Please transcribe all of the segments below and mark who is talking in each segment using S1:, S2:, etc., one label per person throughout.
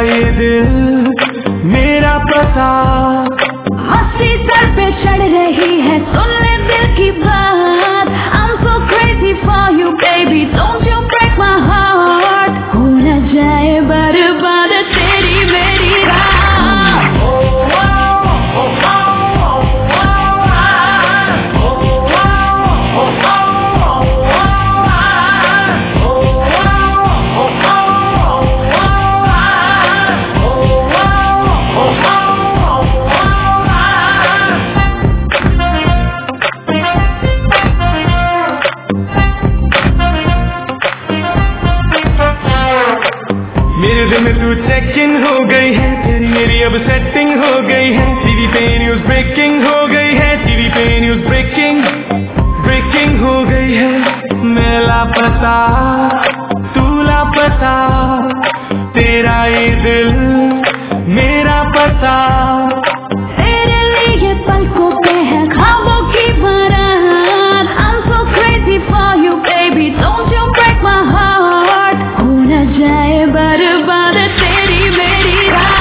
S1: ये दिल मेरा पता।
S2: मस्ती सर पे चढ़ रही है, सुन ले दिल की बात। I'm so crazy for you baby, don't you break my heart। हो न जाए बर्बाद तेरी मेरी रात।
S1: मेरे दिल में तू चेक इन हो गई है, तेरी मेरी अब सेटिंग हो गई है। टीवी पे न्यूज ब्रेकिंग हो गई है, टीवी पे न्यूज ब्रेकिंग हो गई है। मैं लापता तू लापता, तेरा ये दिल मेरा पता।
S2: तेरे लिए पलकों पे है ख्वाबों की बारात। I'm so crazy for you baby, don't you break my heart। हो न जाए बर्बाद तेरी मेरी रात।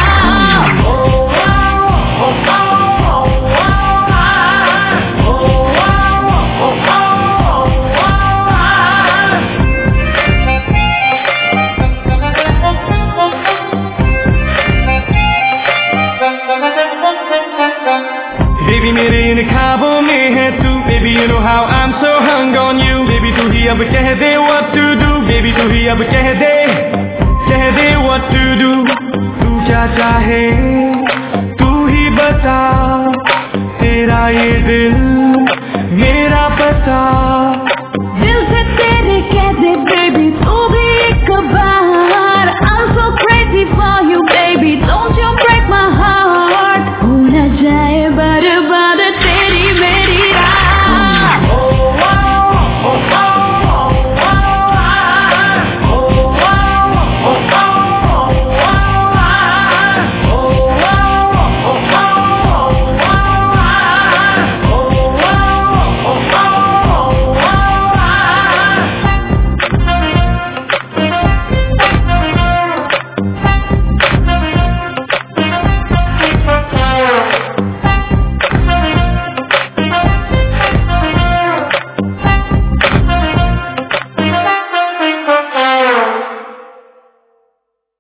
S1: Baby मेरे इन ख्वाबों में है तू, baby you know how I'm so hung on you। Baby तू ही अब कह दे what to do, baby तू ही अब कह दे what to do। तू क्या चाहे तू ही बता, तेरा ये दिल